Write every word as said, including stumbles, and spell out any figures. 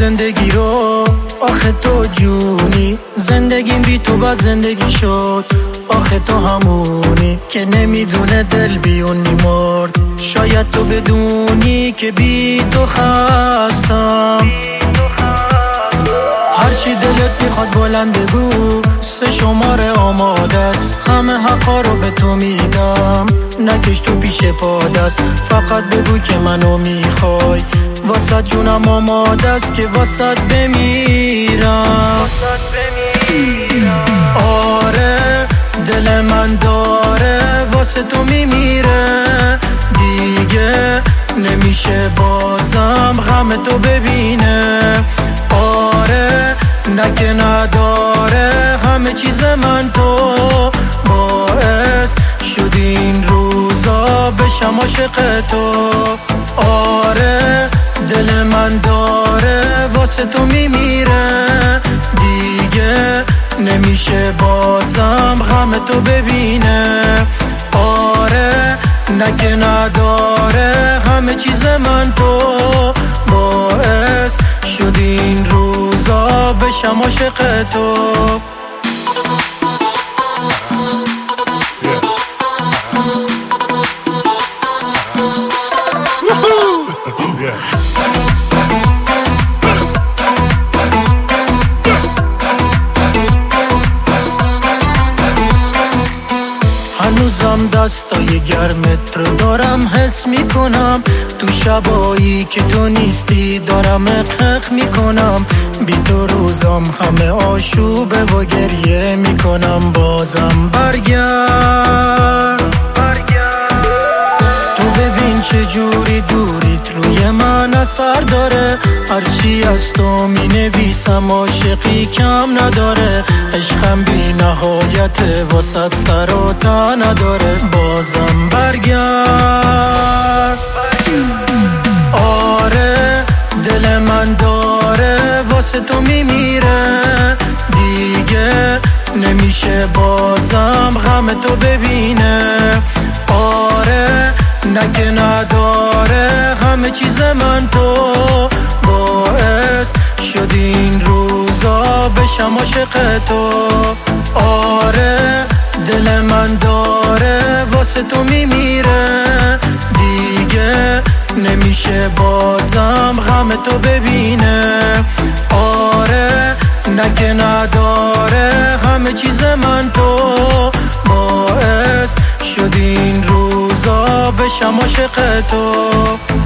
زندگی رو. آخه تو جونی، زندگیم بی تو با زندگی شد. آخه تو همونی که نمیدونه دل بیون میمرد. شاید تو بدونی که بی تو خستم. هرچی دلت میخواد بلند بگو، سه شماره آماده است. همه حقا رو به تو میدم، نکش تو پیش پادست. فقط بگو که منو میخوای، واسه جونم آماده است که واسه بمیرم. آره دل من داره واسه تو میمیره. دیگه نمیشه بازم غم تو ببینه. آره نکه نداره همه چیز من تو. باعث شدی این روزا بشم عاشق تو. آره دل من داره واسه تو میمیره. دیگه نمیشه بازم غم تو ببینه. آره نکه نداره همه چیز من تو. باعث شدی این روزا بشم عاشق تو. هنوزم دستای گرمت رو دارم حس میکنم. تو شبایی که تو نیستی دارم اقق میکنم. بی تو روزم همه آشوبه و گریه میکنم. بازم برگرد، تو ببین چه جوری دوریت روی من اثر داره. هرچی از تو می نویسم عاشقی کم نداره. عشقم بی نهایت واسط سر و تا نداره. بازم برگرد. آره دل من داره واسه تو میمیره. دیگه نمیشه بازم غم تو ببینه. آره نکه نداره همه چیز من تو. باعث شدی این روزا بشم عاشق تو. آره دل من داره واسه تو میمیره. دیگه نمیشه بازم غم تو ببینه. آره نکه نداره همه چیز من تو. باعث شدی این روزا بشم عاشق تو.